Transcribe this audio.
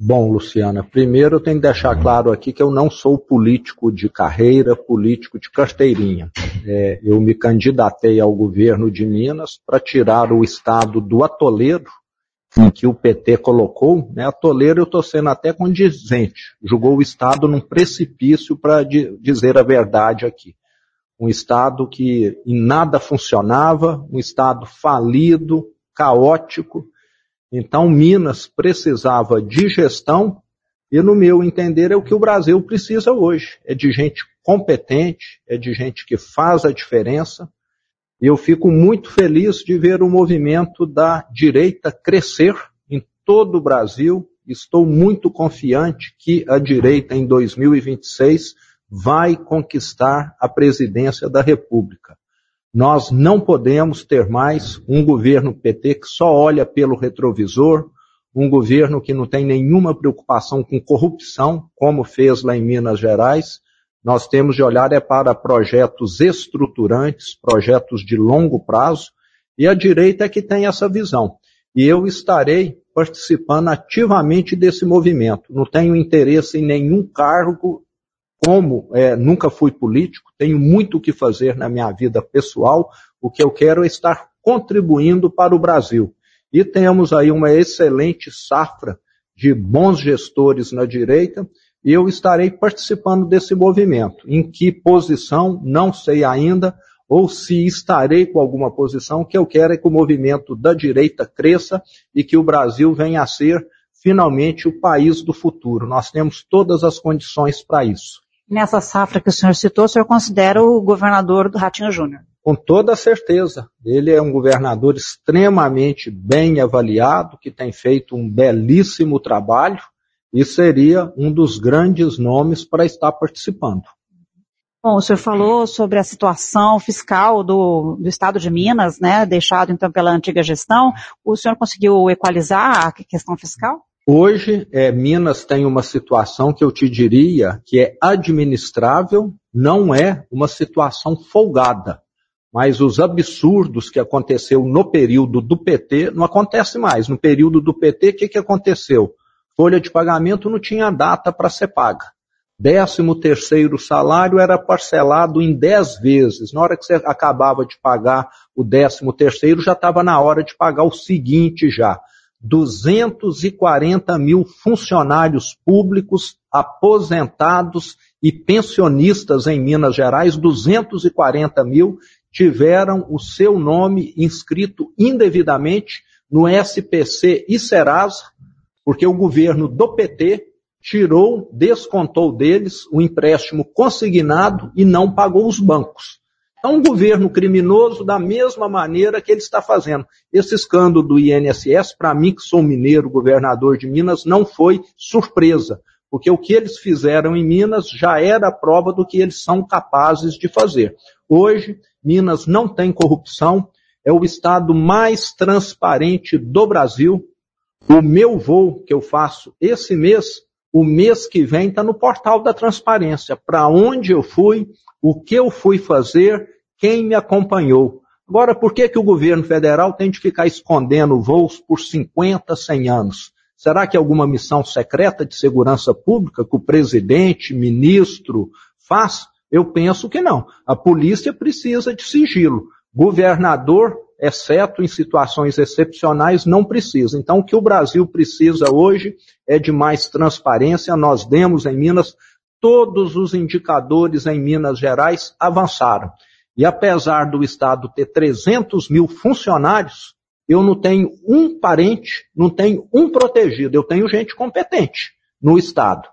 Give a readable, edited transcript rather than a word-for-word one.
Bom, Luciana, primeiro eu tenho que deixar claro aqui que eu não sou político de carreira, político de carteirinha. Eu me candidatei ao governo de Minas para tirar o estado do atoleiro em que o PT colocou, né? Atoleiro eu estou sendo até condizente, jogou o estado num precipício para dizer a verdade aqui. Um estado que em nada funcionava, um estado falido, caótico. Então, Minas precisava de gestão e, no meu entender, é o que o Brasil precisa hoje. É de gente competente, é de gente que faz a diferença. E eu fico muito feliz de ver o movimento da direita crescer em todo o Brasil. Estou muito confiante que a direita, em 2026, vai conquistar a presidência da República. Nós não podemos ter mais um governo PT que só olha pelo retrovisor, um governo que não tem nenhuma preocupação com corrupção, como fez lá em Minas Gerais. Nós temos de olhar para projetos estruturantes, projetos de longo prazo, e a direita é que tem essa visão. E eu estarei participando ativamente desse movimento. Não tenho interesse em nenhum cargo. Nunca fui político, tenho muito o que fazer na minha vida pessoal, o que eu quero é estar contribuindo para o Brasil. E temos aí uma excelente safra de bons gestores na direita, e eu estarei participando desse movimento. Em que posição, não sei ainda, ou se estarei com alguma posição, o que eu quero é que o movimento da direita cresça e que o Brasil venha a ser finalmente o país do futuro. Nós temos todas as condições para isso. Nessa safra que o senhor considera o governador do Ratinho Júnior? Com toda certeza. Ele é um governador extremamente bem avaliado, que tem feito um belíssimo trabalho e seria um dos grandes nomes para estar participando. Bom, o senhor falou sobre a situação fiscal do estado de Minas, né, deixado então pela antiga gestão. O senhor conseguiu equalizar a questão fiscal? Hoje, Minas tem uma situação que eu te diria que é administrável, não é uma situação folgada. Mas os absurdos que aconteceu no período do PT não acontece mais. No período do PT, o que aconteceu? Folha de pagamento não tinha data para ser paga. 13º salário era parcelado em 10 vezes. Na hora que você acabava de pagar o 13º, já estava na hora de pagar o seguinte já. 240 mil funcionários públicos, aposentados e pensionistas em Minas Gerais, 240 mil tiveram o seu nome inscrito indevidamente no SPC e Serasa, porque o governo do PT descontou deles o empréstimo consignado e não pagou os bancos. É um governo criminoso da mesma maneira que ele está fazendo. Esse escândalo do INSS, para mim, que sou mineiro, governador de Minas, não foi surpresa, porque o que eles fizeram em Minas já era a prova do que eles são capazes de fazer. Hoje, Minas não tem corrupção, é o estado mais transparente do Brasil. O meu voo que eu faço esse mês, o mês que vem está no portal da transparência. Para onde eu fui, o que eu fui fazer, quem me acompanhou. Agora, por que o governo federal tem de ficar escondendo voos por 50, 100 anos? Será que é alguma missão secreta de segurança pública que o presidente, ministro faz? Eu penso que não. A polícia precisa de sigilo. Governador, exceto em situações excepcionais, não precisa. Então, o que o Brasil precisa hoje é de mais transparência. Nós demos em Minas, todos os indicadores em Minas Gerais avançaram. E apesar do Estado ter 300 mil funcionários, eu não tenho um parente, não tenho um protegido. Eu tenho gente competente no Estado.